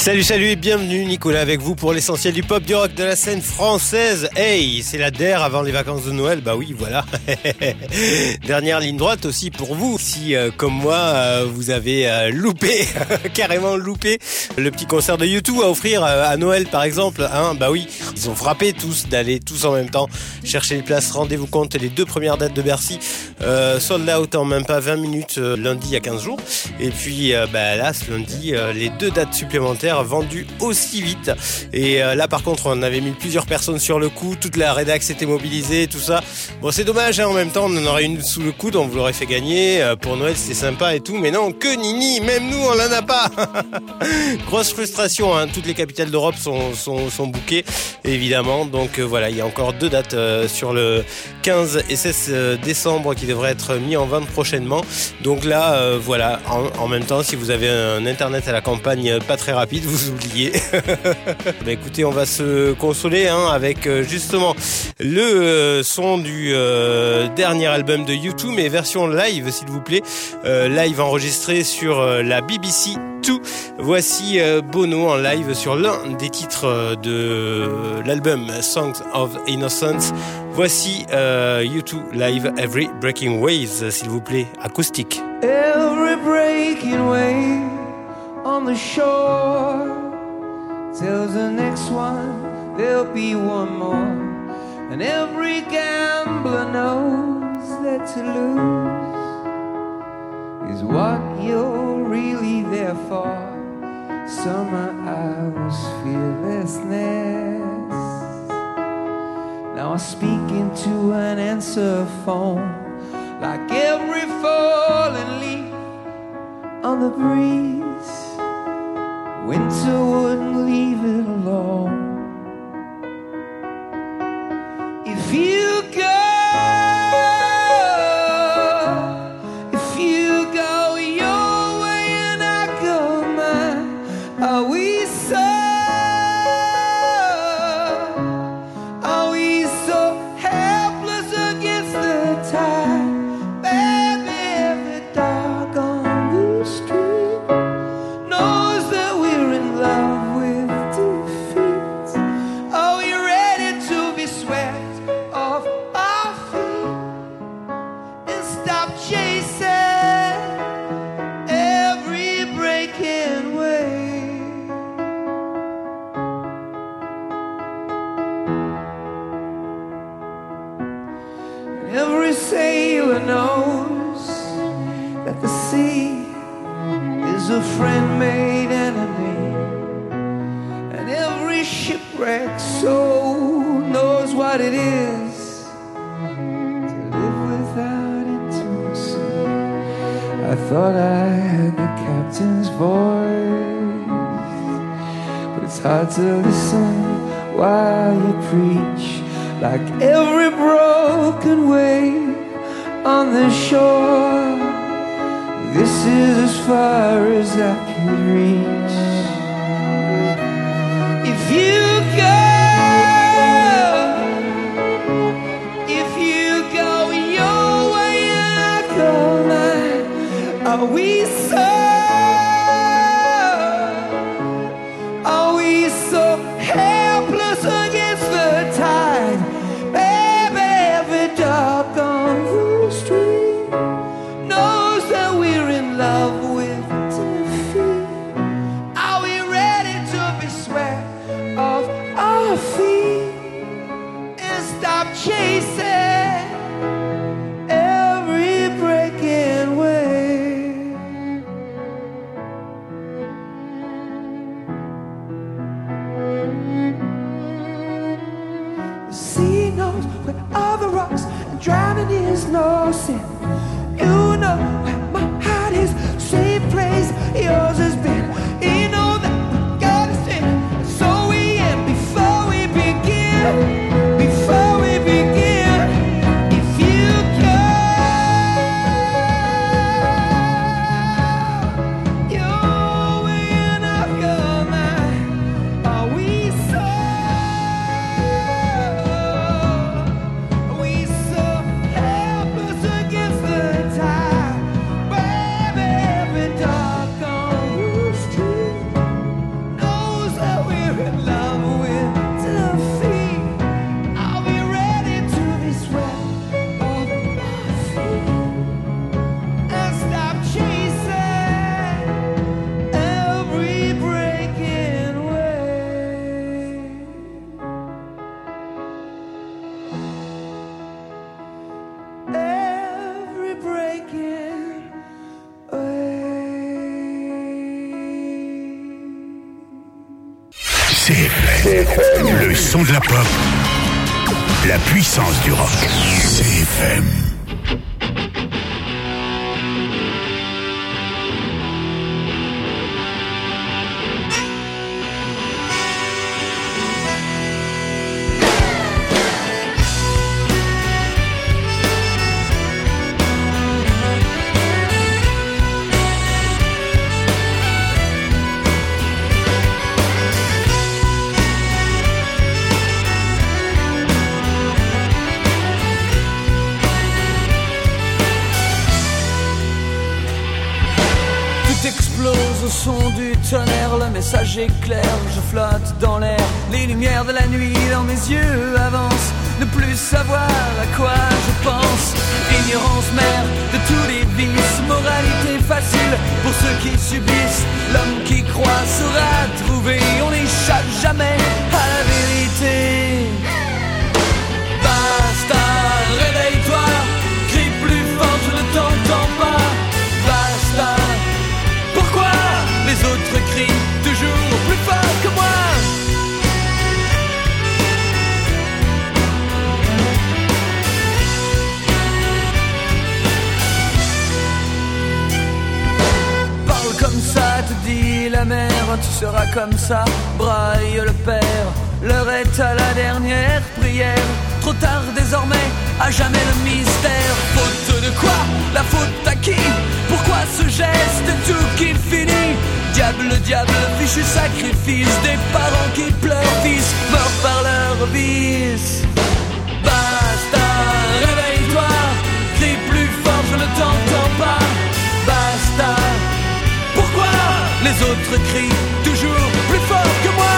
Salut et bienvenue, Nicolas avec vous pour l'essentiel du pop, du rock, de la scène française. Hey, c'est la DER avant les vacances de Noël, bah oui, voilà. Dernière ligne droite aussi pour vous. Si, comme moi, vous avez loupé, carrément loupé, le petit concert de U2 à offrir à Noël par exemple, hein, bah oui, ils ont frappé tous d'aller tous en même temps chercher les places. Rendez-vous compte, les 2 premières dates de Bercy, sold out en même pas 20 minutes lundi il y a 15 jours. Et puis, là, ce lundi, les 2 dates supplémentaires vendu aussi vite. Et là par contre on avait mis plusieurs personnes sur le coup, toute la rédac s'était mobilisée, tout ça. Bon, c'est dommage, hein, en même temps on en aurait une sous le coude, on vous l'aurait fait gagner pour Noël, c'était sympa et tout, mais non, que nini, même nous on l'en a pas. Grosse frustration, hein. Toutes les capitales d'Europe sont bookées évidemment, donc voilà, il y a encore 2 dates sur le 15 et 16 décembre qui devraient être mis en vente prochainement. Donc là voilà, en même temps si vous avez un internet à la campagne pas très rapide, vous oubliez. Bah écoutez, on va se consoler avec justement le son du dernier album de U2, mais version live s'il vous plaît, live enregistré sur la BBC 2. Voici Bono en live sur l'un des titres de l'album Songs of Innocence. Voici U2 live Every Breaking Wave s'il vous plaît, acoustique. Every breaking wave on the shore tells the next one there'll be one more, and every gambler knows that to lose is what you're really there for. Summer hours, fearlessness. Now I speak into an answer phone, like every falling leaf on the breeze. Winter wouldn't leave it alone. If you go your way and I go mine, are we so helpless against the tide? Baby, every dog on the street knows that we're in love with defeat. Are we ready to be swept off our feet and stop chasing every breaking wave? And every sailor knows that the sea is a friend made enemy, and every shipwrecked soul knows what it is to live without intimacy. I thought I had the captain's voice, but it's hard to listen while you preach, like every broken wave on the shore. This is as far as I can reach. If you go your way and I go mine, are we so helpless against the tide? Baby, every dog on the street knows that we're in love with defeat. Are we ready to be swept off our feet and stop chasing every breaking wave? The sea knows where all the rocks and drowning is no sin. You know where my heart is, same place yours has been. You know that we gotta sin, so we end before we begin. Before we begin, if you go your way and I go mine, are we so helpless against CFM. Le son de la pop. La puissance du rock. CFM. Au son du tonnerre, le message est clair, je flotte dans l'air. Les lumières de la nuit dans mes yeux avancent. Ne plus savoir à quoi je pense. Ignorance mère de tous les vices. Moralité facile pour ceux qui subissent. L'homme qui croit saura trouver. On n'échappe jamais à la vérité. Basta, réveille-toi. Crie plus fort, je ne t'entends pas. Basta. Pourquoi les autres crient toujours plus fort que moi? Parle comme ça, te dit la mère, tu seras comme ça, braille le père. L'heure est à la dernière prière. Trop tard désormais, à jamais le mystère. Faute de quoi? La faute à qui? Pourquoi ce geste, tout qui finit? Diable, diable, fichu sacrifice. Des parents qui pleurent, fils, morts par leur vice. Basta, réveille-toi. Crie plus fort, je ne t'entends pas. Basta. Pourquoi les autres crient toujours plus fort que moi?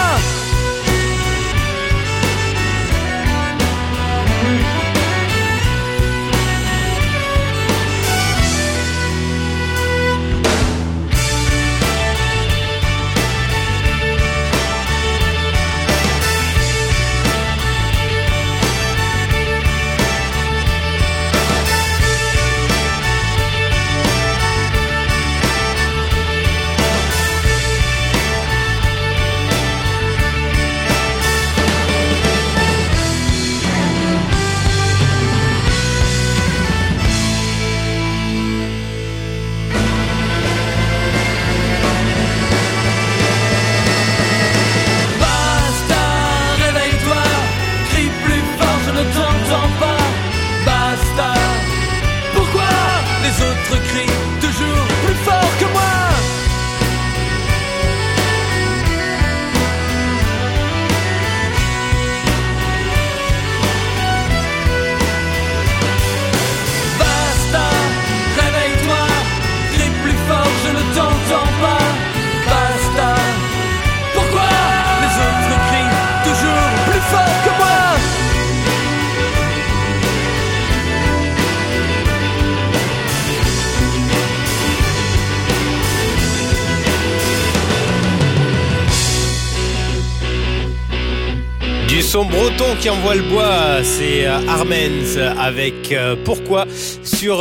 Son breton qui envoie le bois, c'est Armenz avec Pourquoi sur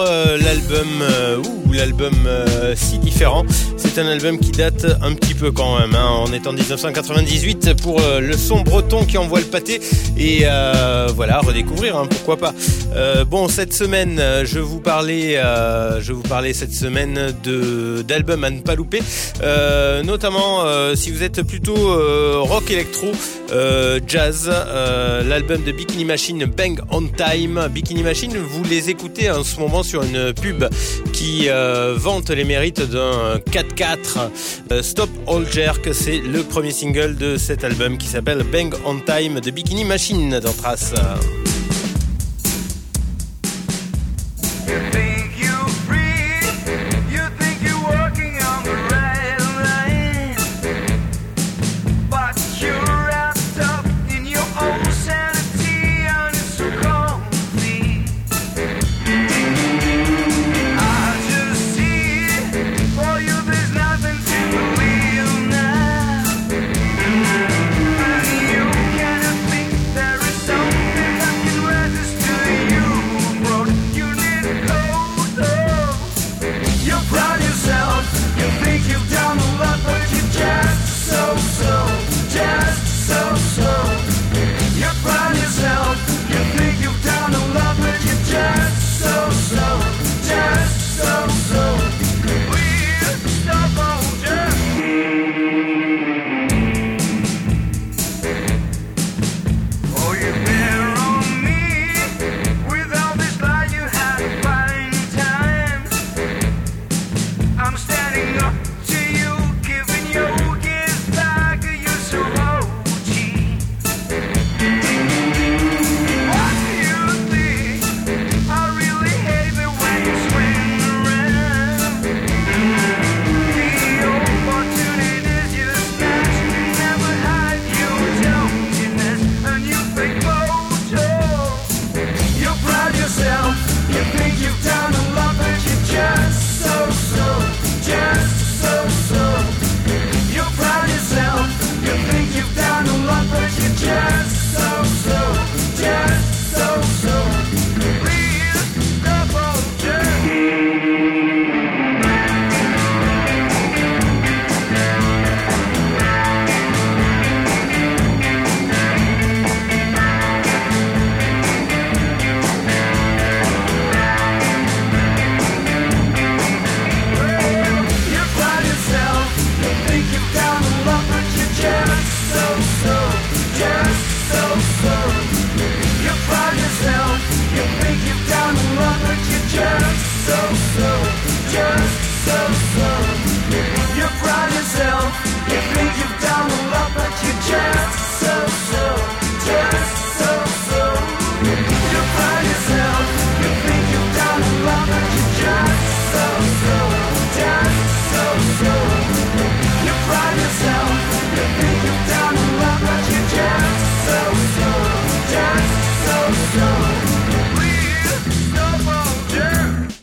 l'album Si Différent. C'est un album qui date un petit peu quand même, hein. On est en 1998 pour le son breton qui envoie le pâté et voilà, redécouvrir, hein, pourquoi pas. Bon, cette semaine, je vous parlais cette semaine d'albums à ne pas louper, notamment si vous êtes plutôt rock électro, jazz. L'album de Bikini Machine, Bang on Time. Bikini Machine, vous les écoutez en ce moment sur une pub qui vante les mérites d'un 4x4. Stop All Jerk, c'est le premier single de cet album qui s'appelle Bang on Time de Bikini Machine dans Trace. Something I can resist to you, bro. You need to go.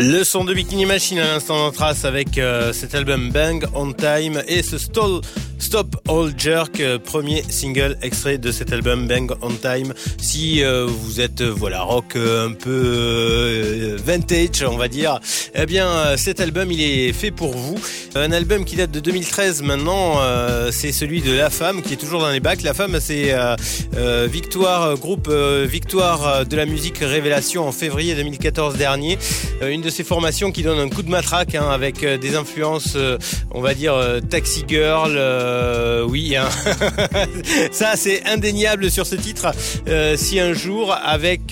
Le son de Bikini Machine à l'instant en trace avec cet album Bang on Time et ce Stop All Jerk, premier single extrait de cet album Bang on Time. Si vous êtes rock un peu vintage, on va dire, eh bien cet album il est fait pour vous. Un album qui date de 2013 maintenant, c'est celui de La Femme qui est toujours dans les bacs. La Femme, c'est groupe Victoire de la musique Révélation en février 2014 dernier. Une de ces formations qui donne un coup de matraque avec des influences, on va dire Taxi Girl. Oui, hein. Ça c'est indéniable sur ce titre. Si un jour avec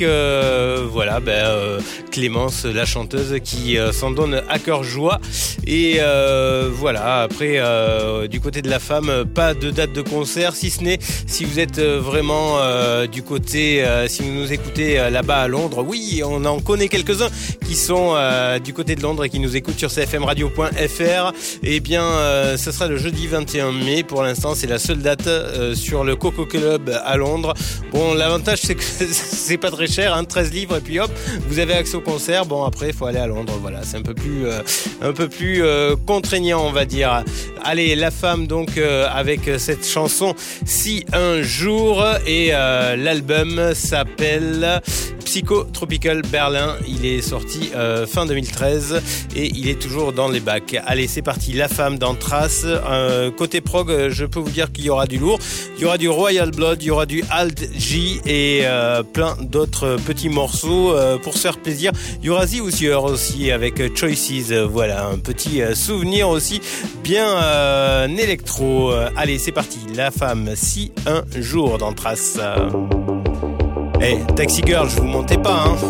Clémence, la chanteuse, qui s'en donne à cœur joie. Et après du côté de La Femme, pas de date de concert, si ce n'est si vous êtes vraiment du côté, si vous nous écoutez là-bas à Londres. Oui, on en connaît quelques-uns qui sont du côté de Londres et qui nous écoutent sur cfmradio.fr. Eh bien, ce sera le jeudi 21 mai. Pour l'instant, c'est la seule date sur le Coco Club à Londres. Bon, l'avantage, c'est que c'est pas très cher, 13 livres, et puis hop, vous avez accès au concert. Bon, après, il faut aller à Londres. Voilà, c'est un peu plus contraignant, on va dire. Allez, La Femme, donc, avec cette chanson Si un jour, et l'album s'appelle Psychotropical Berlin. Il est sorti fin 2013 et il est toujours dans les bacs. Allez, c'est parti. La Femme dans Trace. Côté prog, je peux vous dire qu'il y aura du lourd. Il y aura du Royal Blood, il y aura du Alt J et plein d'autres petits morceaux pour se faire plaisir. Il y aura The Hoosier aussi avec Choices. Voilà, un petit souvenir aussi bien électro. Allez, c'est parti. La Femme, Si un jour dans Trace. Hey, Taxi Girl, je vous mentais pas, hein.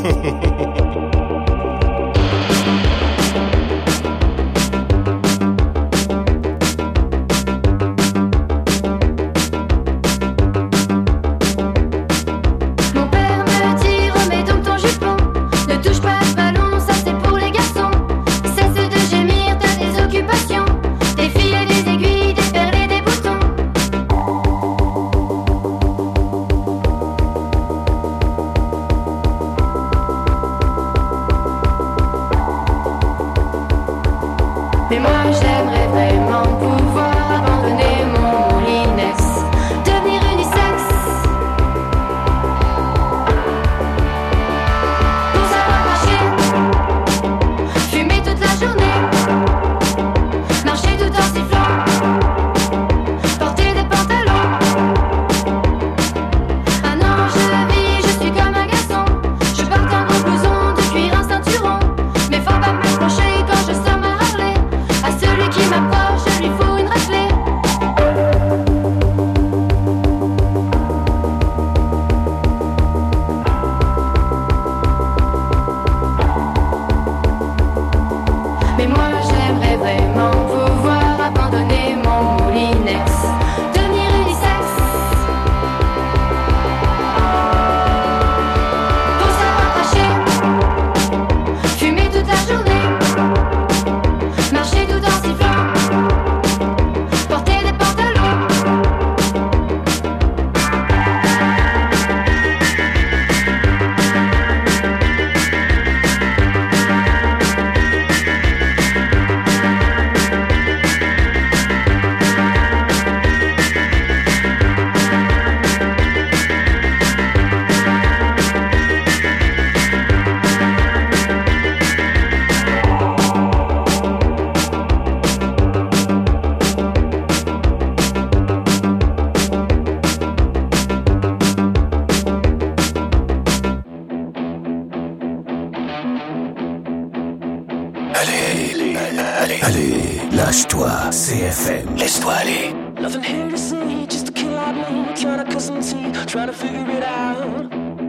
Allez, lâche-toi, CFM, laisse-toi aller. Nothing here to see, just a kid like me, trying to cut some teeth, trying to figure it out.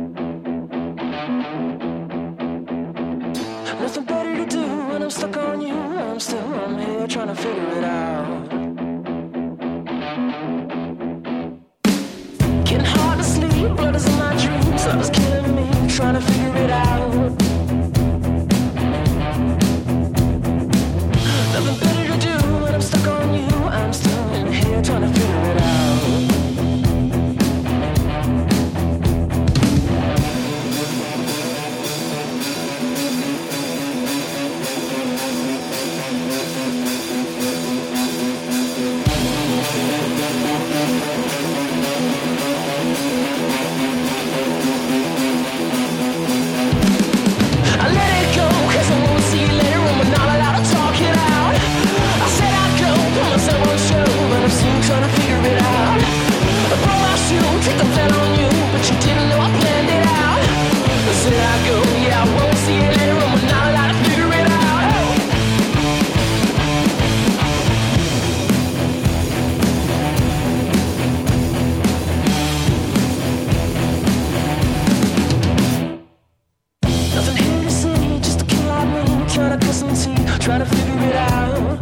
Nothing better to do when I'm stuck on you. I'm here trying to figure it out. Getting hard to sleep, blood is in my dreams. Love is killing me, trying to figure it out. Nothing better to do when I'm stuck on you. I'm still in here trying to figure it out. take a fell on you, but you didn't know I planned it out. Said I go, yeah, I won't see you later, and we're not allowed to figure it out. Nothing here to see, just a kid like me, trying to cut some teeth, trying to figure it out.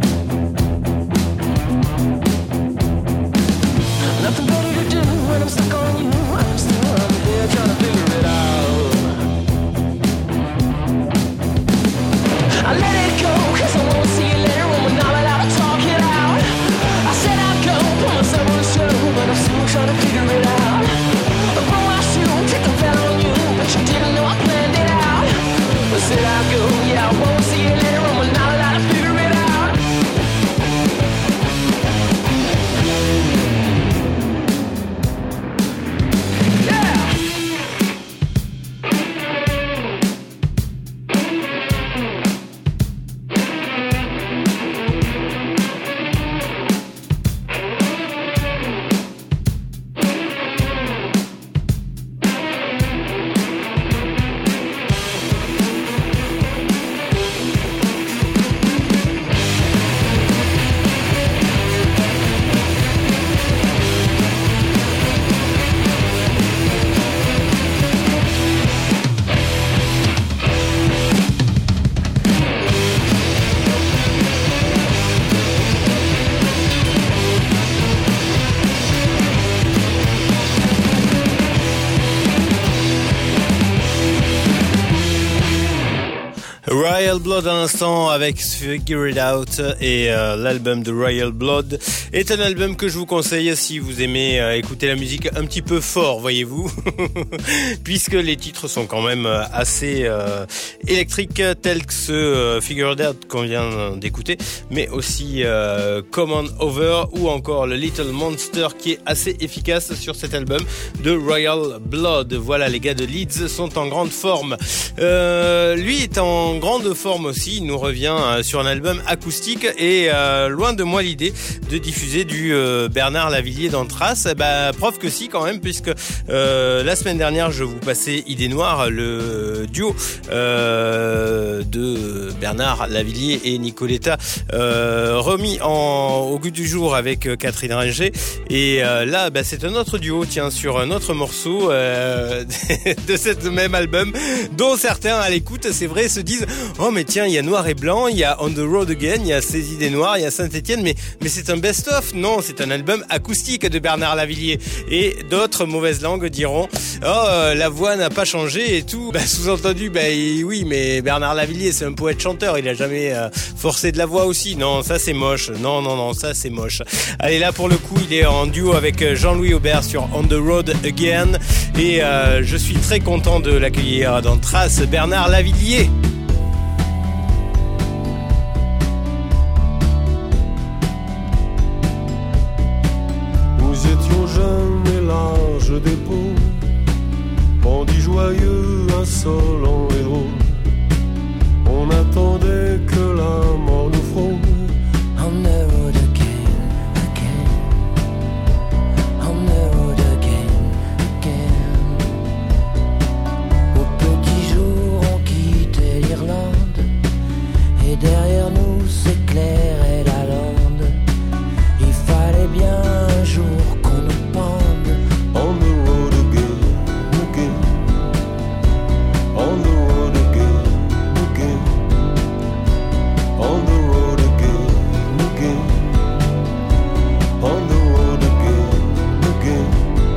Nothing better to do when I'm stuck on you. I'm still here trying to figure it out. I let it go, cause I won't see you later when we're not allowed to talk it out. I said I'd go, put myself on the show, but I'm still trying to figure it out. Throw my shoe, take a fell on you, but you didn't know I planned it out. I said I'd go, yeah, I won't see you later when we're not allowed to figure it out. Royal Blood à l'instant avec Figure It Out et l'album de Royal Blood est un album que je vous conseille si vous aimez écouter la musique un petit peu fort, voyez-vous, puisque les titres sont quand même assez électriques tels que ce Figure It Out qu'on vient d'écouter, mais aussi Come On Over ou encore le Little Monster qui est assez efficace sur cet album de Royal Blood. Voilà, les gars de Leeds sont en grande forme. Lui est en grande forme aussi, il nous revient sur un album acoustique et loin de moi l'idée de diffuser du Bernard Lavilliers d'Anthrax, preuve que si quand même, puisque la semaine dernière je vous passais Idée Noire, le duo de Bernard Lavilliers et Nicoletta remis au goût du jour avec Catherine Ringer, et là c'est un autre duo, tiens, sur un autre morceau de cet même album dont certains à l'écoute, c'est vrai, se disent oh mais tiens, il y a Noir et Blanc, il y a On the Road Again, il y a Ces Idées Noires, il y a Saint-Étienne, mais c'est un best-of. Non, c'est un album acoustique de Bernard Lavilliers. Et d'autres mauvaises langues diront oh la voix n'a pas changé et tout. Sous-entendu, oui, mais Bernard Lavilliers c'est un poète-chanteur, il a jamais forcé de la voix aussi. Non, ça c'est moche. Non, ça c'est moche. Allez, là pour le coup, il est en duo avec Jean-Louis Aubert sur On the Road Again, et je suis très content de l'accueillir dans Trace, Bernard Lavilliers. Nous étions jeunes et larges d'épaules, bandits joyeux, insolents et drôles. On attendait que la mort nous frôle. On the road again, again. On the road again, again. Au petit jour, on quittait l'Irlande, et derrière nous s'éclairait la lande. Il fallait bien un jour qu'on nous pende. On the road again, again. On the road again, again. On the road again, again. On the road again, again.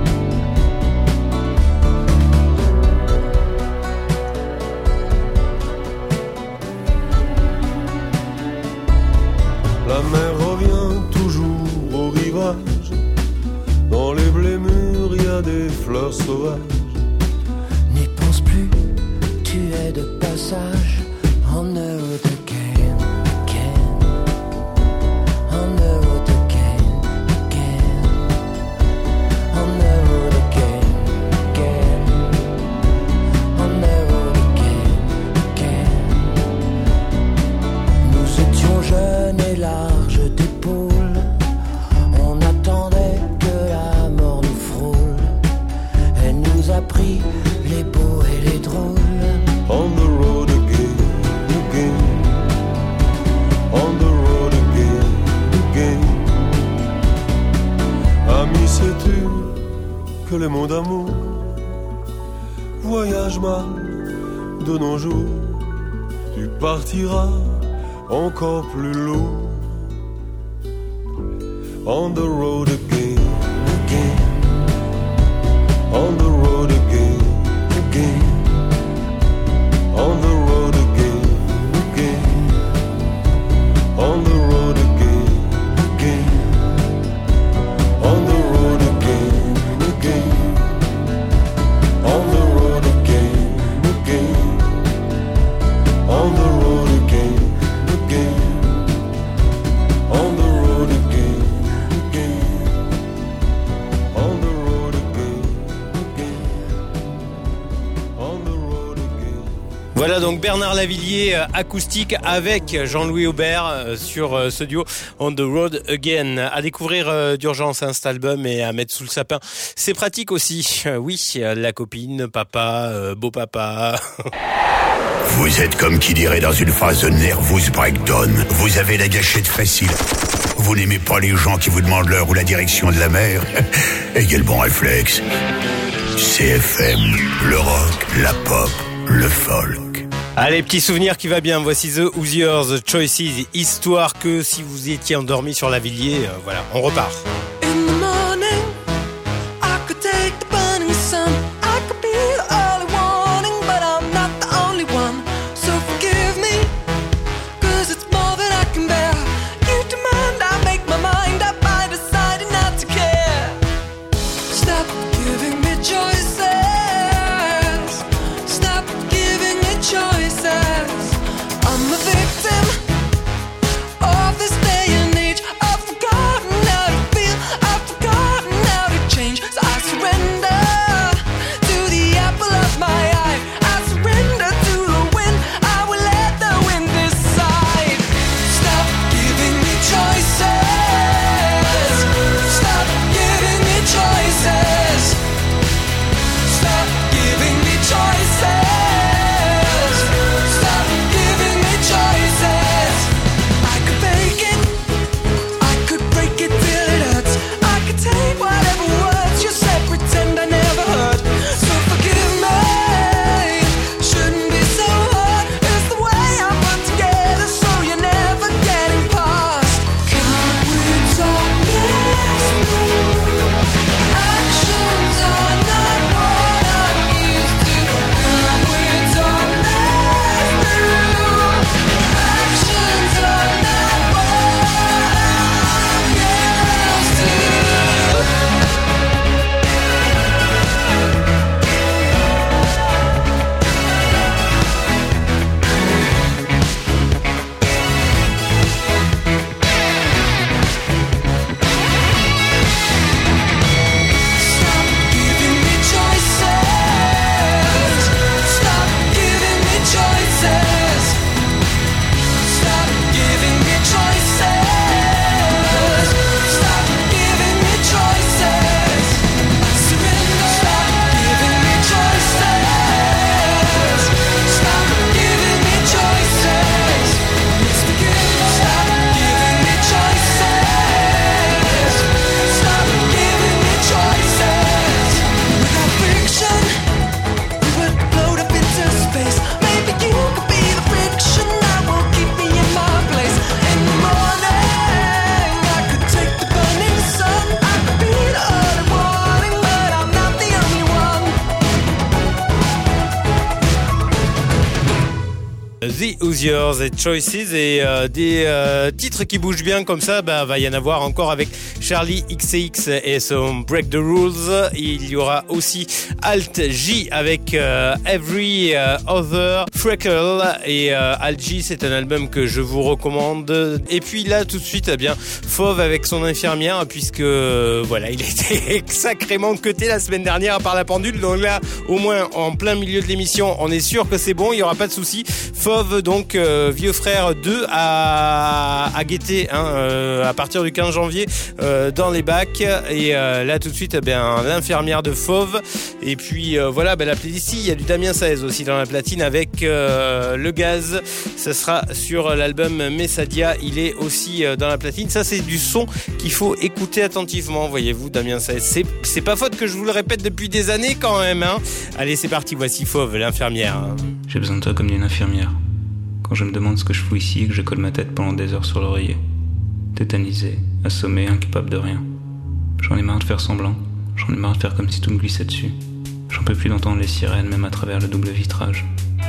La mer revient toujours au rivage. Dans les blés mûrs, il y a des fleurs sauvages. N'y pense plus, tu es de passage. On the road again, again. On the road again, again. On the road again, again. On the road again, again. Nous étions jeunes et larges d'épaules. On attendait que la mort nous frôle. que les mots d'amour voyagent mal de nos jours. Tu partiras encore plus lourd. On the road again, again. On the road again, again. On the road again, again. On the road again, again. On the road again, again. On the road again, again. On the road again, again. On the road again, again. On the road again, again. On the road again. Voilà donc Bernard Lavillier acoustique avec Jean-Louis Aubert sur ce duo On the Road Again. À découvrir d'urgence cet album et à mettre sous le sapin. C'est pratique aussi. Oui, la copine, papa, beau papa. Vous êtes comme qui dirait dans une phase de nervous breakdown. Vous avez la gâchette facile. Vous n'aimez pas les gens qui vous demandent l'heure ou la direction de la mer. Et quel bon réflexe. CFM, le rock, la pop, le folk. Allez, petit souvenir qui va bien. Voici The Hoosiers, Choices, histoire que si vous étiez endormi sur Lavillier, voilà, on repart. In the morning, I could take the burning sun. I could be the early warning, but I'm not the only one. So forgive me, 'cause it's more than I can bear. You demand I make my mind up by deciding not to care. Stop giving me choices. Stop giving me choices. I'm a victim of this day and age. I've forgotten how to feel. I've forgotten how to change. So I surrender to the apple of my eye. I surrender to the wind. I will let the wind decide. Stop giving me choices. Stop giving me choices. Stop giving me choices. Stop giving me choices. I could fake it, I could break it till it hurts. I could take whatever words you said, pretend I never heard. So forgive me, shouldn't be so hard. It's the way I'm put together, so you're never getting past. Can't we talk this through? Actions are not what I'm used to. Can't we talk this through? Actions are not what I'm used to. Stop giving me choices. Stop giving me choices. Stop giving me choices. Stop giving me choices. I surrender. Stop giving me choices. Stop giving me choices. Let's begin. Stop giving me choices. Stop giving me choices. Without friction, we would float up into space. Maybe you could be the friction that will keep me in my place. In the morning, I could take the burning sun. I could be the early warning, but I'm not the only one. The Hoosiers et Choices et des titres qui bougent bien comme ça, va y en avoir encore avec Charlie XCX et son Break the Rules. Il y aura aussi Alt J avec Every Other Freckle et Alt J, c'est un album que je vous recommande. Et puis là tout de suite, Fauve avec son infirmière, puisque voilà, il était sacrément cuté la semaine dernière par la pendule. Donc là, au moins en plein milieu de l'émission, on est sûr que c'est bon, il y aura pas de souci. Fauve Fauve, donc Vieux Frères 2 à guetter à partir du 15 janvier dans les bacs. Et là tout de suite, l'infirmière de Fauve. Et puis voilà, la playlist, il y a du Damien Saez aussi dans la platine avec Le Gaz. Ça sera sur l'album Messadia, il est aussi dans la platine. Ça c'est du son qu'il faut écouter attentivement, voyez-vous, Damien Saez. C'est pas faute que je vous le répète depuis des années quand même. Allez, c'est parti, voici Fauve, l'infirmière. J'ai besoin de toi comme d'une infirmière. Quand je me demande ce que je fous ici et que je colle ma tête pendant des heures sur l'oreiller. Tétanisé, assommé, incapable de rien. J'en ai marre de faire semblant. J'en ai marre de faire comme si tout me glissait dessus. J'en peux plus d'entendre les sirènes, même à travers le double vitrage.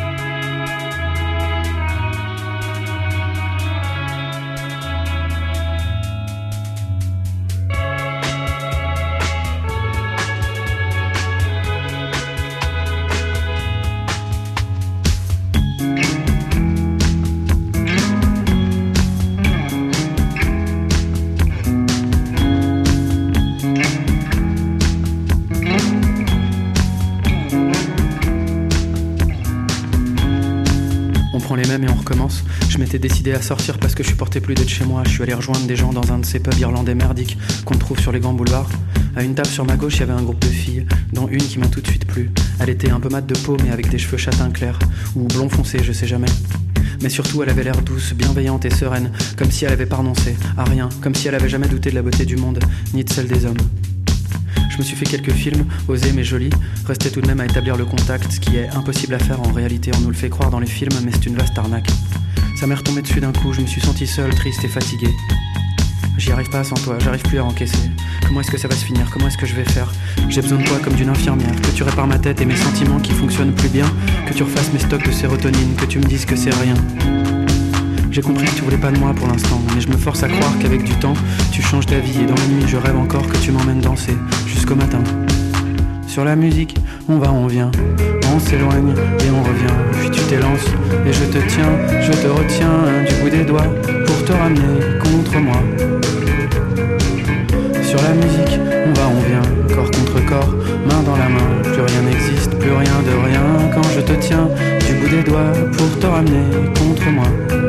Je m'étais décidé à sortir parce que je supportais plus d'être chez moi. Je suis allé rejoindre des gens dans un de ces pubs irlandais merdiques qu'on trouve sur les grands boulevards. À une table sur ma gauche, il y avait un groupe de filles, dont une qui m'a tout de suite plu. Elle était un peu mate de peau mais avec des cheveux châtain clair, ou blond foncé, je sais jamais. Mais surtout, elle avait l'air douce, bienveillante et sereine, comme si elle avait pas renoncé à rien, comme si elle avait jamais douté de la beauté du monde, ni de celle des hommes. Je me suis fait quelques films, osés mais jolis, restait tout de même à établir le contact, ce qui est impossible à faire en réalité, on nous le fait croire dans les films, mais c'est une vaste arnaque. Ça m'est retombé dessus d'un coup, je me suis senti seul, triste et fatigué. J'y arrive pas sans toi, j'arrive plus à encaisser. Comment est-ce que ça va se finir? Comment est-ce que je vais faire? J'ai besoin de toi comme d'une infirmière, que tu répares ma tête et mes sentiments qui fonctionnent plus bien, que tu refasses mes stocks de sérotonine, que tu me dises que c'est rien. J'ai compris que tu voulais pas de moi pour l'instant, mais je me force à croire qu'avec du temps, tu changes d'avis et dans la nuit je rêve encore que tu m'emmènes danser, jusqu'au matin. Sur la musique, on va, on vient, on s'éloigne et on revient. Puis tu t'élances et je te tiens, je te retiens du bout des doigts pour te ramener contre moi. Sur la musique, on va, on vient, corps contre corps, main dans la main. Plus rien n'existe, plus rien de rien quand je te tiens du bout des doigts pour te ramener contre moi.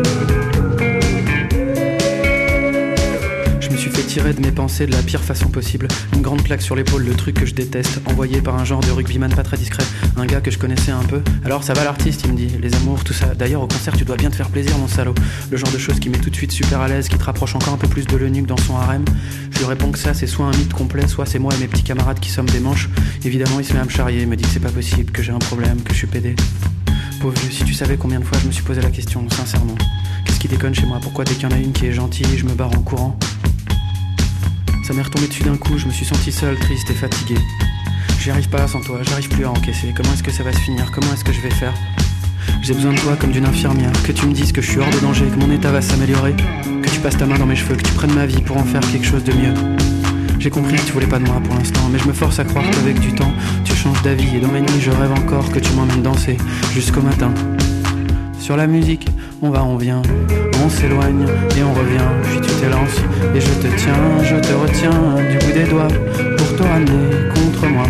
Tiré de mes pensées de la pire façon possible. Une grande claque sur l'épaule, le truc que je déteste, envoyé par un genre de rugbyman pas très discret, un gars que je connaissais un peu. Alors ça va l'artiste, il me dit, les amours, tout ça. D'ailleurs au concert tu dois bien te faire plaisir mon salaud. Le genre de choses qui met tout de suite super à l'aise, qui te rapproche encore un peu plus de l'eunuque dans son harem. Je lui réponds que ça c'est soit un mythe complet, soit c'est moi et mes petits camarades qui sommes des manches. Évidemment il se met à me charrier, me dit que c'est pas possible, que j'ai un problème, que je suis pédé. Pauvre vieux, si tu savais combien de fois je me suis posé la question, sincèrement. Qu'est-ce qui déconne chez moi? Pourquoi dès qu'il y en a une qui est gentille, je me barre en courant? Ça m'est retombé dessus d'un coup, je me suis senti seul, triste et fatigué. J'y arrive pas sans toi, j'arrive plus à encaisser. Comment est-ce que ça va se finir? Comment est-ce que je vais faire? J'ai besoin de toi comme d'une infirmière, que tu me dises que je suis hors de danger, que mon état va s'améliorer, que tu passes ta main dans mes cheveux, que tu prennes ma vie pour en faire quelque chose de mieux. J'ai compris que tu voulais pas de moi pour l'instant, mais je me force à croire qu'avec du temps, tu changes d'avis et dans mes nuits je rêve encore que tu m'emmènes danser jusqu'au matin. Sur la musique, on va, on vient, on s'éloigne et on revient. Puis tu t'élances et je te tiens, je te retiens du bout des doigts pour te ramener contre moi.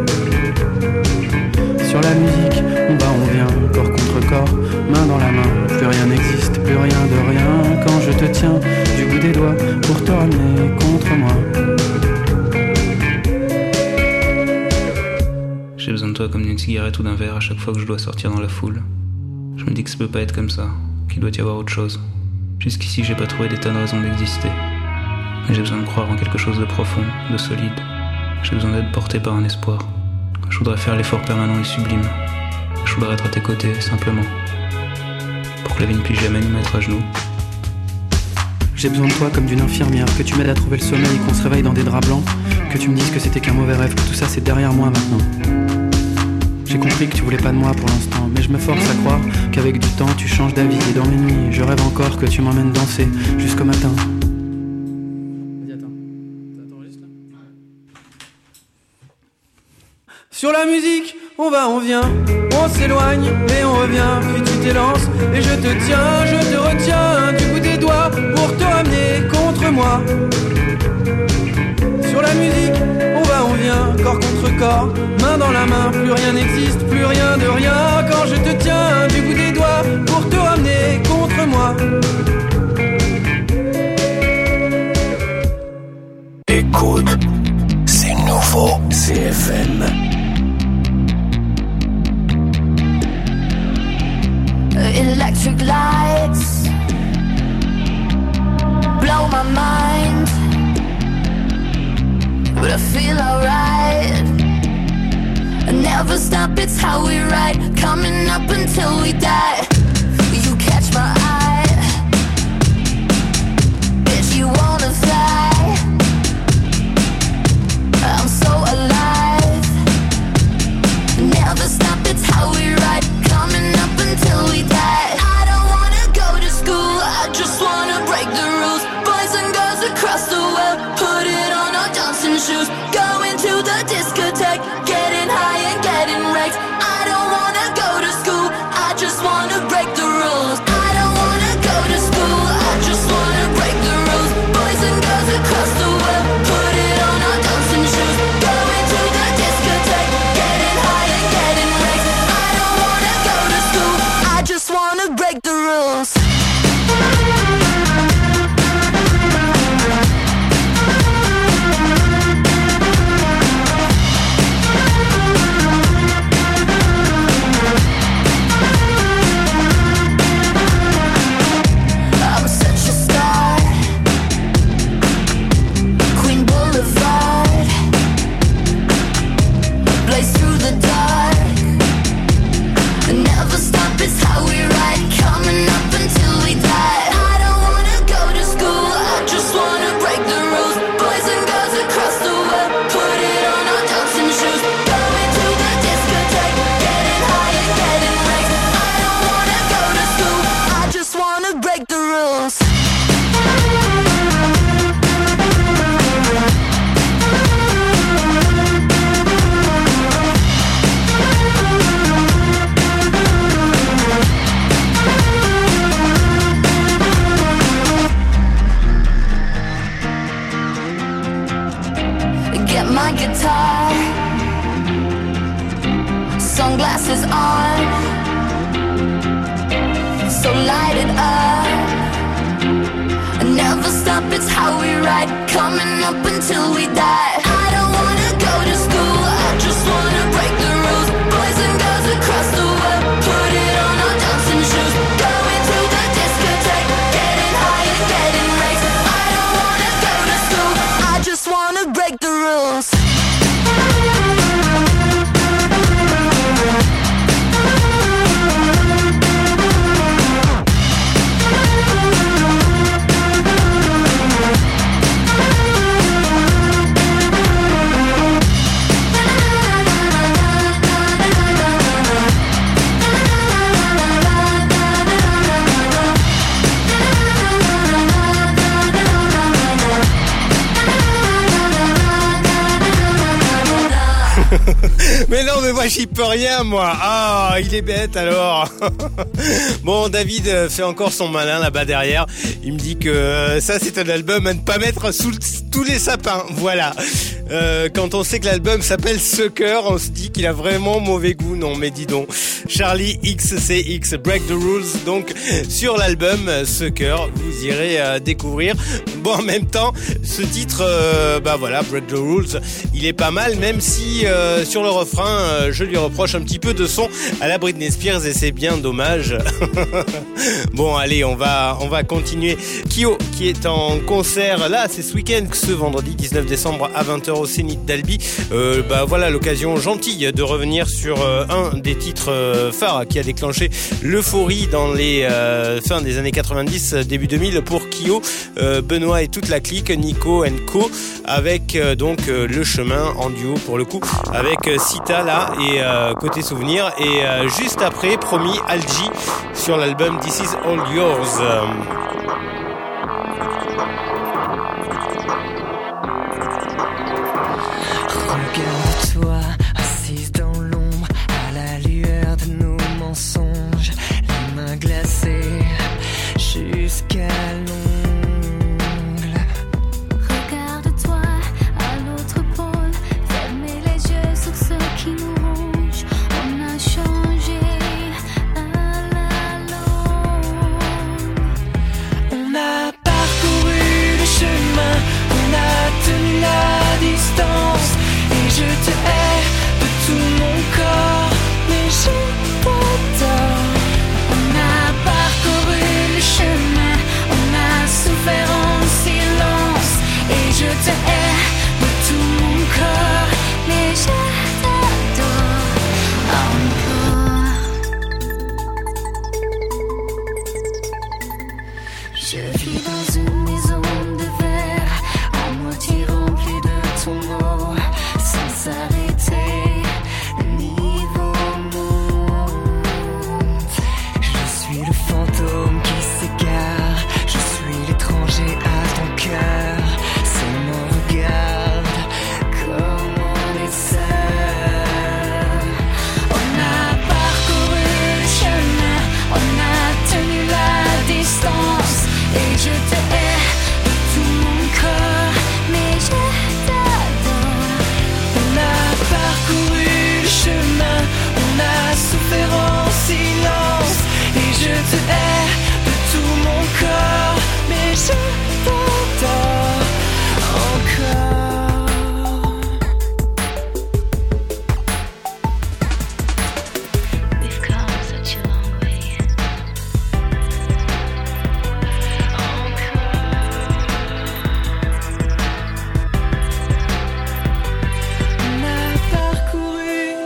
Sur la musique, on va, on vient, corps contre corps, main dans la main. Plus rien n'existe, plus rien de rien quand je te tiens du bout des doigts pour te ramener contre moi. J'ai besoin de toi comme d'une cigarette ou d'un verre à chaque fois que je dois sortir dans la foule. Je me dis que ça peut pas être comme ça, qu'il doit y avoir autre chose. Jusqu'ici, j'ai pas trouvé des tas de raisons d'exister. Mais j'ai besoin de croire en quelque chose de profond, de solide. J'ai besoin d'être porté par un espoir. Je voudrais faire l'effort permanent et sublime. Je voudrais être à tes côtés, simplement. Pour que la vie ne puisse jamais nous mettre à genoux. J'ai besoin de toi comme d'une infirmière, que tu m'aides à trouver le sommeil, qu'on se réveille dans des draps blancs, que tu me dises que c'était qu'un mauvais rêve, que tout ça c'est derrière moi maintenant. J'ai compris que tu voulais pas de moi pour l'instant, mais je me force à croire qu'avec du temps tu changes d'avis et dans mes nuits je rêve encore que tu m'emmènes danser jusqu'au matin. Sur la musique, on va, on vient, on s'éloigne et on revient. Puis tu t'élances et je te tiens, je te retiens du bout des doigts pour te ramener contre moi. Sur la musique, on va, on vient, corps contre corps, main dans la main, plus rien n'existe, plus rien de rien. Quand je te tiens du bout des doigts pour te ramener contre moi. Écoute, c'est nouveau, CFM. Electric lights blow my mind, but I feel alright. I never stop, it's how we ride, coming up until we die. You catch my eye, bitch, you wanna fly. I'm so alive. Never stop, it's how we ride, coming up until we die. I don't wanna go to school, I just wanna break the rules. Boys and girls across the world, put it on our dancing shoes. Going to the discotheque, getting high and getting wrecked. I don't wanna go to school, I just wanna break the rules. I don't wanna go to school, I just wanna break the rules. Boys and girls across the world, put it on our dancing shoes. Going to the discotheque, getting high and getting wrecked. I don't wanna go to school, I just wanna break the rules. I'm such a star, Queen Boulevard, blaze through the dark. Never stop, it's how we ride, coming up until we die. I don't wanna go to school, I just wanna break the rules. Boys and girls across the world, put it on our dancing shoes. Going to the discotheque, getting high and getting wrecked. I don't wanna go to school, I just wanna break the rules. Get my guitar, sunglasses on, so light it up. Never stop, it's how we ride, coming up until we die. I don't wanna go to school, I just wanna break the rules. Boys and girls across the world, put it on our dancing shoes. Going to the discotheque, getting high and getting wrecked. I don't wanna go to school, I just wanna break the rules. Mais non, mais moi j'y peux rien, moi. Ah, il est bête alors. Bon, David fait encore son malin là-bas derrière. Il me dit que ça c'est un album à ne pas mettre sous tous les sapins. Voilà. Quand on sait que l'album s'appelle Sucker, on se dit qu'il a vraiment mauvais goût. Non, mais dis donc. Charlie XCX, Break the Rules, donc sur l'album Sucker, vous irez découvrir. Bon, en même temps, ce titre, bah voilà, Break the Rules, il est pas mal, même si sur le refrain, je lui reproche un petit peu de son à la Britney Spears et c'est bien dommage. Bon, allez, on va continuer. Kyo qui est en concert là, c'est ce week-end, ce vendredi 19 décembre à 20h au Zénith d'Albi. Bah voilà l'occasion gentille de revenir sur un des titres phares qui a déclenché l'euphorie dans les fin des années 90, début 2000 pour Kyo, Benoît et toute la clique, Nico & Co, avec donc le chemin en duo pour le coup avec Sita là et côté souvenir et juste après promis Algie sur l'album This Is All Yours. Regarde-toi, assise dans l'ombre, à la lueur de nos mensonges, les mains glacées jusqu'à l'ongle. Regarde-toi, à l'autre pôle,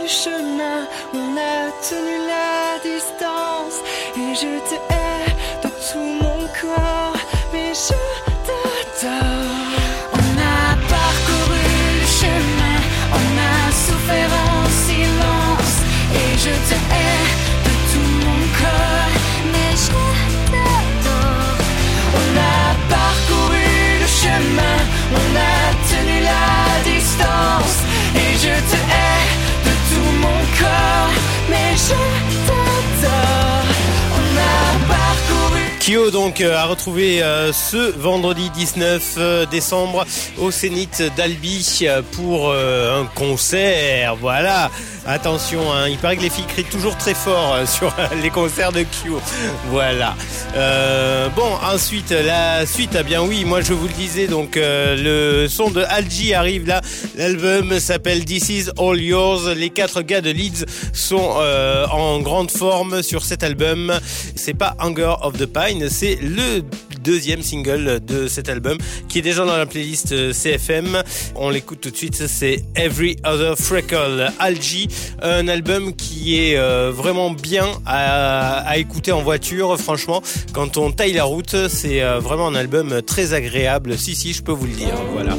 chemin, on a tenu la distance. Et je te hais de tout mon corps, mais je t'adore. On a parcouru le chemin, on a souffert en silence. Et je te hais de tout mon corps, mais je t'adore. On a parcouru le chemin, on a tenu la distance. Et je te hais de tout mon corps, mais je t'adore. On a parcouru. Kyo donc a retrouvé ce vendredi 19 décembre au Zénith d'Albi pour un concert. Voilà. Attention, hein, il paraît que les filles crient toujours très fort sur les concerts de Kyo. Voilà. Bon, ensuite, la suite, ah bien oui, moi je vous le disais, donc le son de Algi arrive là. L'album s'appelle This Is All Yours. Les 4 gars de Leeds sont en grande forme sur cet album. C'est pas Hunger of the Pine, c'est le deuxième single de cet album qui est déjà dans la playlist CFM. On l'écoute tout de suite, c'est Every Other Freckle. Algi, un album qui est vraiment bien à écouter en voiture. Franchement, quand on taille la route, c'est vraiment un album très agréable. Si, je peux vous le dire. Voilà.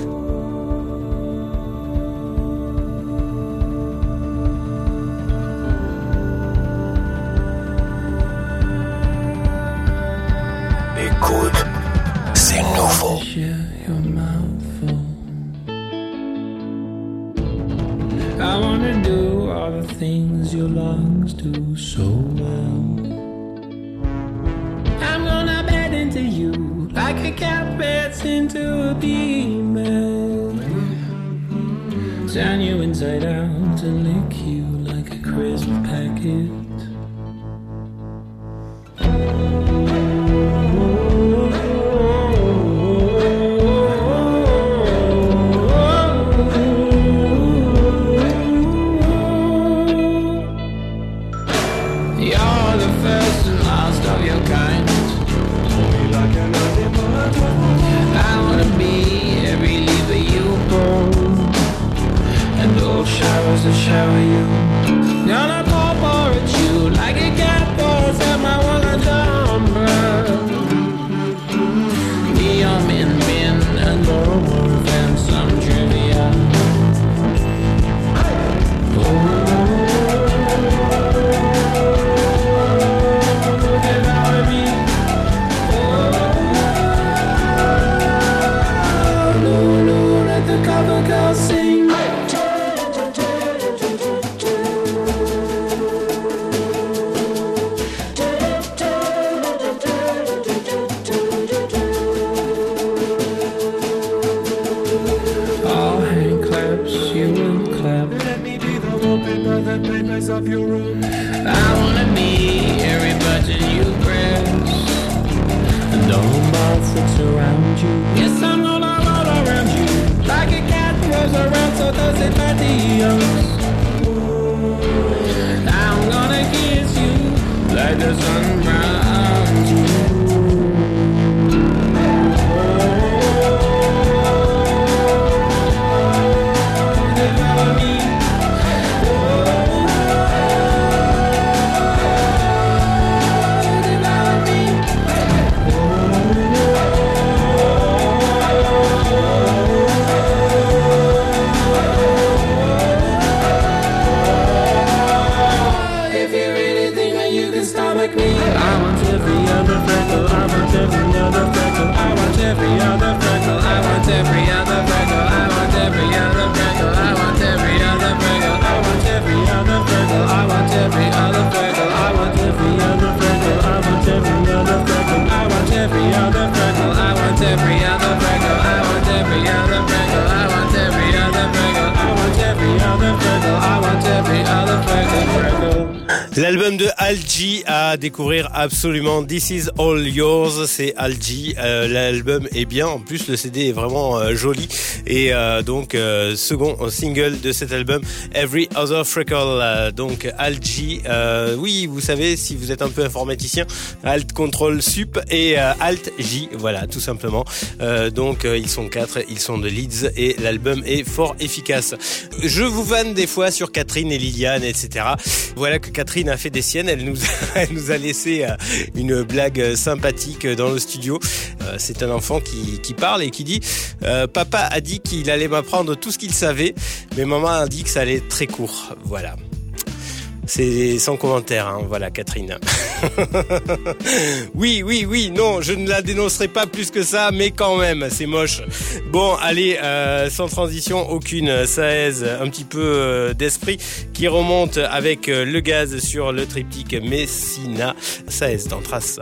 Écoute, c'est nouveau. I wanna do all the things your lungs do so well. I'm gonna bed into you like a cat beds into a female. Turn you inside out and lick you like a crisp packet. To shower you, gonna pour at you like a cat pours at my wallet umbrella. Neon min and more than some trivia. Devour me. No, let the cover girl sing. Of your room. I wanna be every button you press, and the whole mouth sits around you. Yes, I'm gonna roll around you like a cat rolls around, so does it by the I'm gonna kiss you like the sun browns you. L'album de Al G à découvrir absolument. This is all yours, c'est Al G. L'album est bien, en plus le CD est vraiment joli. Et donc second single de cet album, Every Other Freckle. Donc Al G, oui vous savez si vous êtes un peu informaticien, Alt Control Sup et Alt J, voilà tout simplement. Donc ils sont 4, ils sont de Leeds et l'album est fort efficace. Je vous vanne des fois sur Catherine et Liliane, etc. Voilà que Catherine a fait des siennes, elle nous a laissé une blague sympathique dans le studio. C'est un enfant qui parle et qui dit papa a dit qu'il allait m'apprendre tout ce qu'il savait, mais maman a dit que ça allait être très court. Voilà. C'est sans commentaire, hein. Voilà Catherine. Oui, non, je ne la dénoncerai pas plus que ça, mais quand même, c'est moche. Bon, allez, sans transition aucune, Saez, un petit peu d'esprit qui remonte avec le gaz sur le triptyque Messina. Saez dans Trace.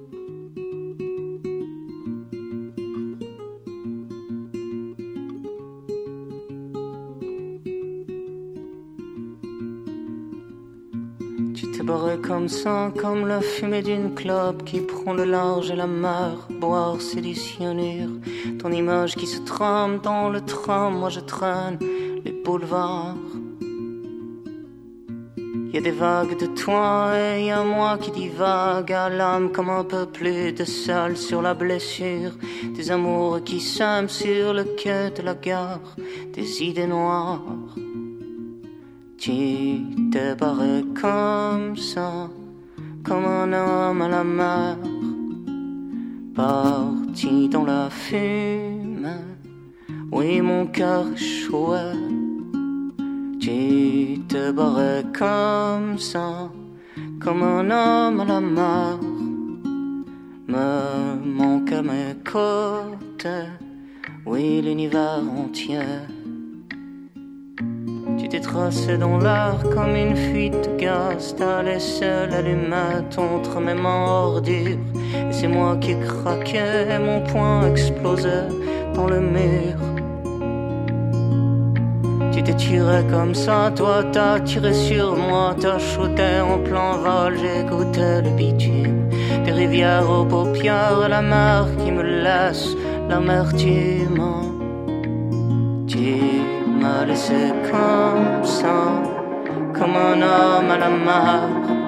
Barré comme ça, comme la fumée d'une clope qui prend le large et la mer. Boire c'est du cyanure. Ton image qui se trame dans le tram, moi je traîne les boulevards. Y a des vagues de toi et y a moi qui divague à l'âme comme un peu plus de sel sur la blessure. Des amours qui s'aiment sur le quai de la gare, des idées noires. Tu t'es barré comme ça, comme un homme à la mer, parti dans la fumée. Oui, mon cœur échouait. Tu t'es barré comme ça, comme un homme à la mer, me manque à mes côtés. Oui, l'univers entier. Tu t'es tracé dans l'air comme une fuite de gaz. T'as laissé l'allumette entre mes mains ordures. Et c'est moi qui craquais, mon poing explosait dans le mur. Tu t'es tiré comme ça, toi t'as tiré sur moi. T'as shooté en plein vol, j'ai goûté le bitume. Des rivières aux paupières, la mer qui me laisse l'amertume. Tu m'as laissé comme ça, comme un homme à la mer,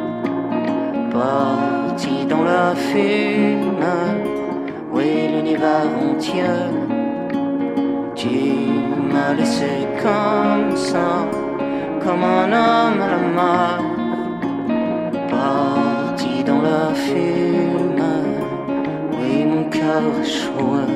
parti dans la fumée. Oui, l'univers entier. Tu m'as laissé comme ça, comme un homme à la mer, parti dans la fumée. Oui, mon cœur échoué.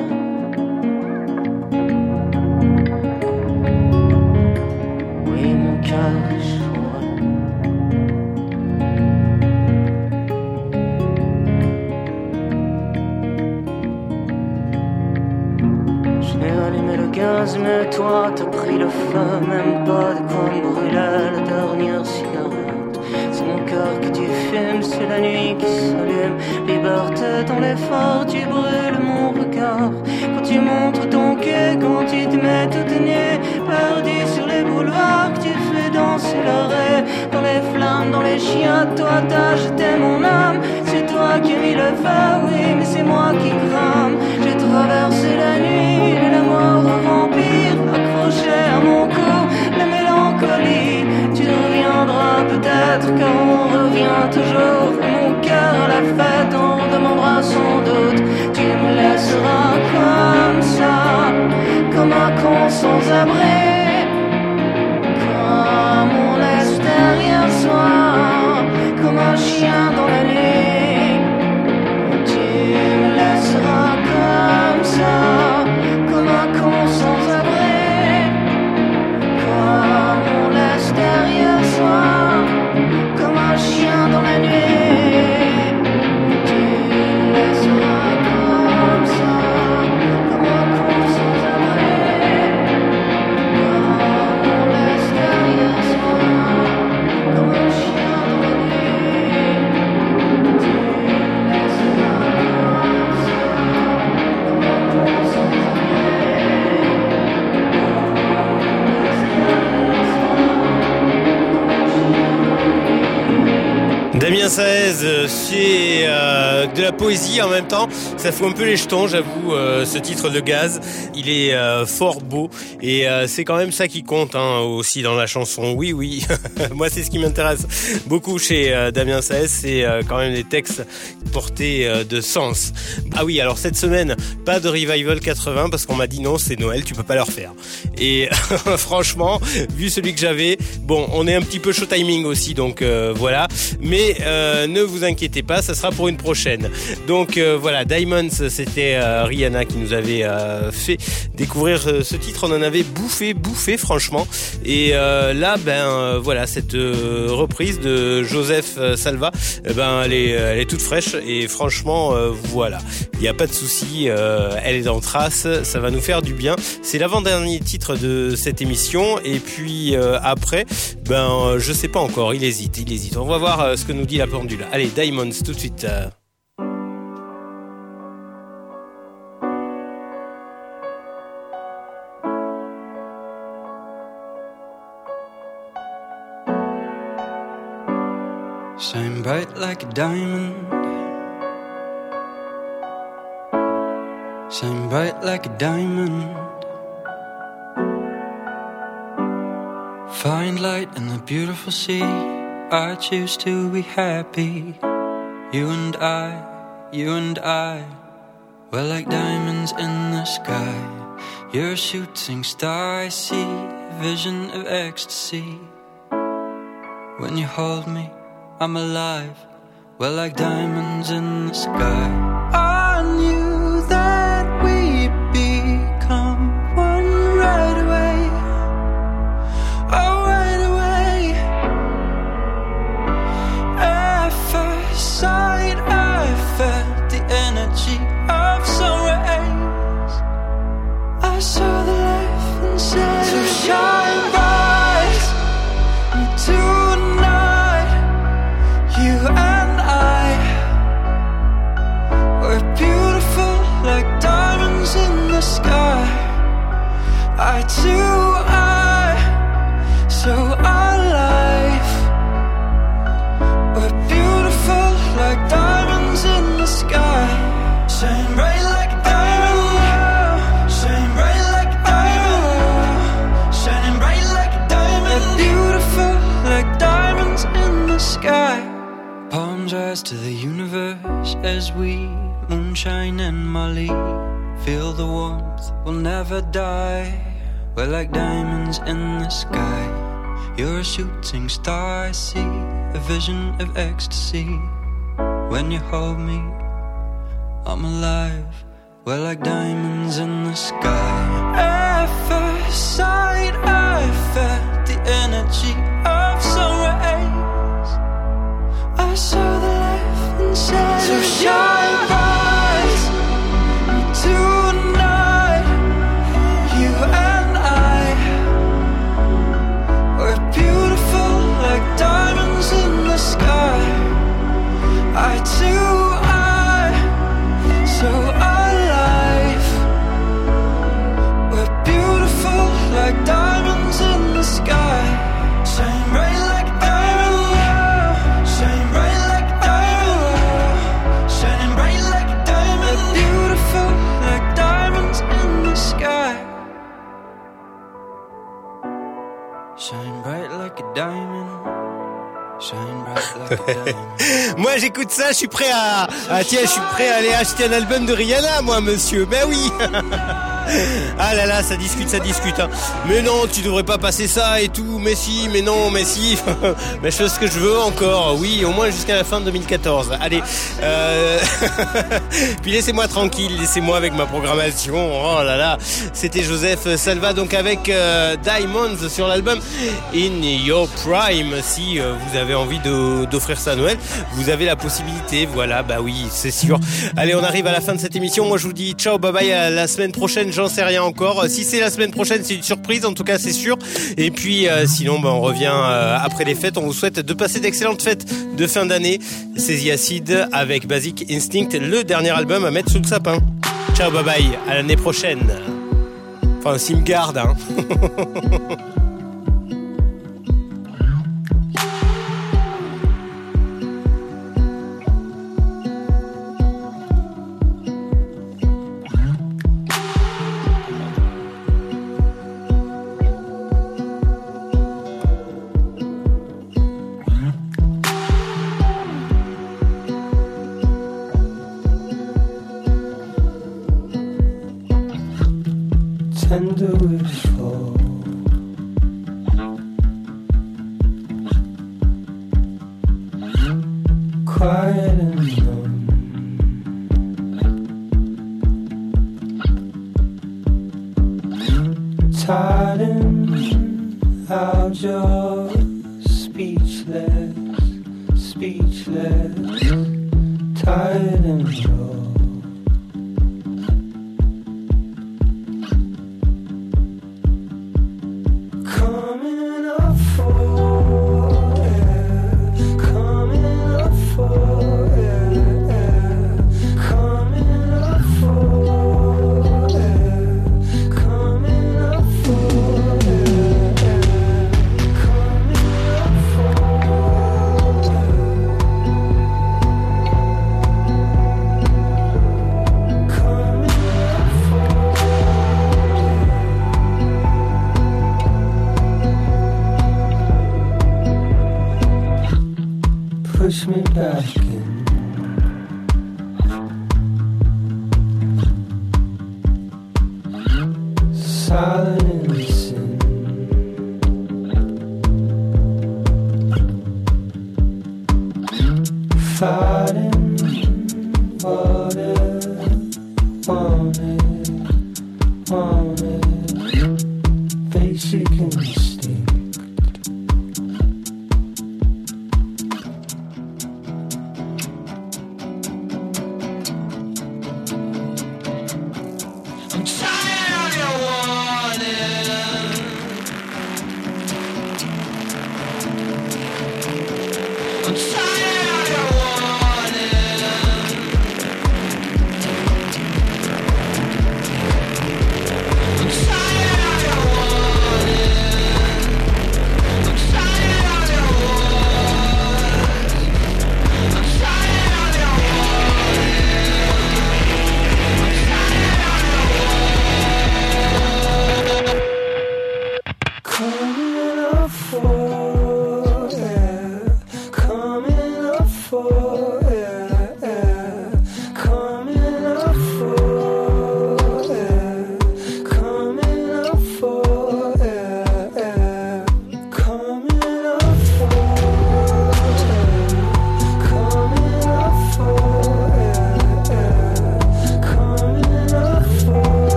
Mais toi t'as pris le feu, même pas de quoi me brûler la dernière cigarette. C'est mon cœur que tu fumes, c'est la nuit qui s'allume. Liberté dans l'effort, tu brûles mon regard. Quand tu montres ton quai, quand tu te mets toute nue, perdu sur les boulevards, que tu fais danser l'arrêt. Dans les flammes, dans les chiens, toi t'as jeté mon âme. C'est toi qui as mis le feu, oui, mais c'est moi qui crame. J'ai traversé la nuit et la mort au vampire, accroché à mon cou, la mélancolie. Tu reviendras peut-être, car on revient toujours. Mon cœur à la fête, on redemandera sans doute. Tu me laisseras comme ça, comme un con sans abri, comme on laisse derrière soi, comme un chien dans la nuit. Tu me laisseras comme ça, comme un con sans abri, comme on laisse derrière soi, comme un chien dans la nuit. Tu me laisseras comme ça, comme un con sans abri, Damien Saez, c'est de la poésie en même temps. Ça fout un peu les jetons, j'avoue, ce titre de Gaz. Il est fort beau et c'est quand même ça qui compte aussi dans la chanson. Oui, oui, moi c'est ce qui m'intéresse beaucoup chez Damien Saez, c'est quand même des textes portés de sens. Ah oui, alors cette semaine, pas de Revival 80 parce qu'on m'a dit non, c'est Noël, tu peux pas le refaire. Et franchement, vu celui que j'avais, bon, on est un petit peu chaud timing aussi, donc voilà. Mais ne vous inquiétez pas, ça sera pour une prochaine. Donc voilà, Diamonds, c'était Rihanna qui nous avait fait découvrir ce titre. On en avait bouffé franchement. Et là, voilà, cette reprise de Joseph Salva, elle est toute fraîche et franchement, voilà, il n'y a pas de souci. Elle est en trace, ça va nous faire du bien. C'est l'avant-dernier titre de cette émission. Et puis après, je sais pas encore. Il hésite. On va voir ce que nous dit la pendule. Allez, Diamonds tout de suite. Shine bright like a diamond. Shine bright like a diamond. Find light in the beautiful sea. I choose to be happy. You and I, we're like diamonds in the sky. You're a shooting star, I see a vision of ecstasy. When you hold me, I'm alive. We're like diamonds in the sky. I knew that we'd become one right away. Oh, right away. At first sight, I felt the energy of sun rays. I saw the life inside. So shine bright tonight. You and I, we're beautiful like diamonds in the sky. I too, so our life, we're beautiful like diamonds in the sky. Shine bright like a diamond, shine bright like a diamond, shining bright like a diamond. We're beautiful like diamonds in the sky. Palms rise to the universe as we moonshine and Molly. Feel the warmth, we'll never die. We're like diamonds in the sky. You're a shooting star, I see a vision of ecstasy. When you hold me, I'm alive. We're like diamonds in the sky. At first sight, I felt the energy of sun rays. I saw the life inside. So shine bright tonight. You and I, we're beautiful like diamonds in the sky. I too, so our life, we're beautiful like diamonds in the sky. Shine bright like a diamond, shine bright like a diamond, shining bright like a diamond. We're beautiful like diamonds in the sky. Shine bright like a diamond. Shine bright like a diamond. Moi j'écoute ça, je suis prêt à aller acheter un album de Rihanna, moi monsieur. Ben oui. Ah là là, ça discute hein. Mais non, tu devrais pas passer ça et tout. Mais si, mais non, mais si. Mais je fais ce que je veux encore. Oui, au moins jusqu'à la fin de 2014. Allez. Puis laissez-moi tranquille, laissez-moi avec ma programmation. Oh là là. C'était Joseph Salva donc avec Diamonds sur l'album In Your Prime. Si vous avez envie d'offrir ça à Noël, vous avez la possibilité. Voilà, bah oui, c'est sûr. Allez, on arrive à la fin de cette émission. Moi je vous dis ciao, bye bye, à la semaine prochaine. J'en sais rien encore. Si c'est la semaine prochaine, c'est une surprise. En tout cas, c'est sûr. Et puis, sinon, on revient après les fêtes. On vous souhaite de passer d'excellentes fêtes de fin d'année. C'est The Acid avec Basic Instinct, le dernier album à mettre sous le sapin. Ciao, bye bye. À l'année prochaine. Enfin, s'il me garde, hein. do it for? Quiet and numb, tired and out, you're speechless, speechless, tired and low. Coming up for air, coming up for air, coming up for air, coming up for air, coming up for push me back in. Silent in sin. Fighting